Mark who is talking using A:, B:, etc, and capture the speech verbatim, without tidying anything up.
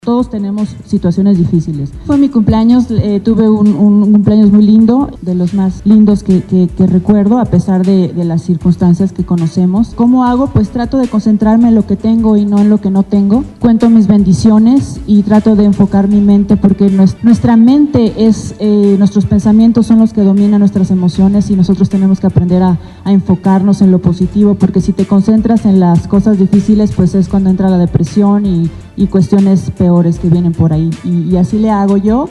A: Todos tenemos situaciones difíciles. Fue mi cumpleaños, eh, tuve un, un cumpleaños muy lindo, de los más lindos que, que, que recuerdo, a pesar de, de las circunstancias que conocemos. ¿Cómo hago? Pues trato de concentrarme en lo que tengo y no en lo que no tengo. Cuento mis bendiciones y trato de enfocar mi mente, porque nuestra mente es, eh, nuestros pensamientos son los que dominan nuestras emociones, y nosotros tenemos que aprender a, a enfocarnos en lo positivo, porque si te concentras en las cosas difíciles, pues es cuando entra la depresión y, y cuestiones peores que vienen por ahí, y, y así le hago yo.